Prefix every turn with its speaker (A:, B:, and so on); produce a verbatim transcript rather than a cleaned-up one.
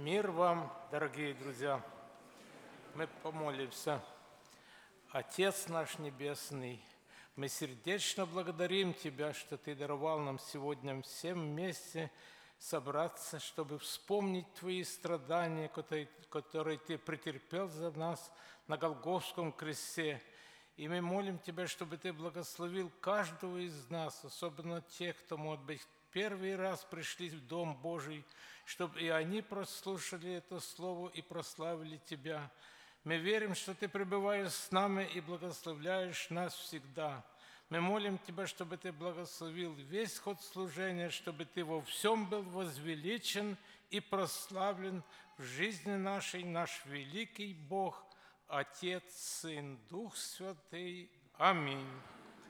A: Мир вам, дорогие друзья! Мы помолимся. Отец наш Небесный, мы сердечно благодарим Тебя, что Ты даровал нам сегодня всем вместе собраться, чтобы вспомнить Твои страдания, которые, которые Ты претерпел за нас на Голгофском кресте. И мы молим Тебя, чтобы Ты благословил каждого из нас, особенно тех, кто, может быть, первый раз пришли в Дом Божий, чтобы и они прослушали это Слово и прославили Тебя. Мы верим, что Ты пребываешь с нами и благословляешь нас всегда. Мы молим Тебя, чтобы Ты благословил весь ход служения, чтобы Ты во всем был возвеличен и прославлен в жизни нашей, наш великий Бог, Отец, Сын, Дух Святый. Аминь.